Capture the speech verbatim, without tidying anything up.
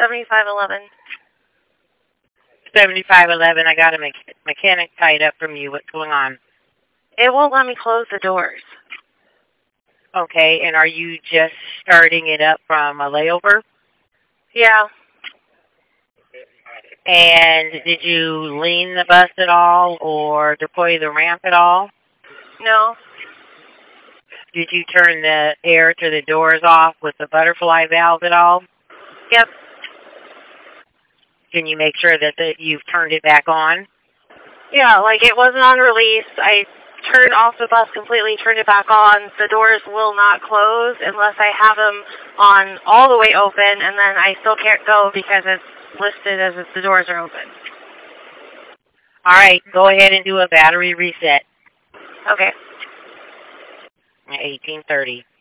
seventy-five eleven. seventy-five eleven, I got a me mechanic tied up from you. What's going on? It won't let me close the doors. Okay, and are you just starting it up from a layover? Yeah. And did you lean the bus at all or deploy the ramp at all? No. Did you turn the air to the doors off with the butterfly valve at all? Yep. Can you make sure that the, you've turned it back on? Yeah, like it wasn't on release. I turned off the bus completely, turned it back on. The doors will not close unless I have them on all the way open, and then I still can't go because it's listed as if the doors are open. All right, go ahead and do a battery reset. Okay. At eighteen thirty.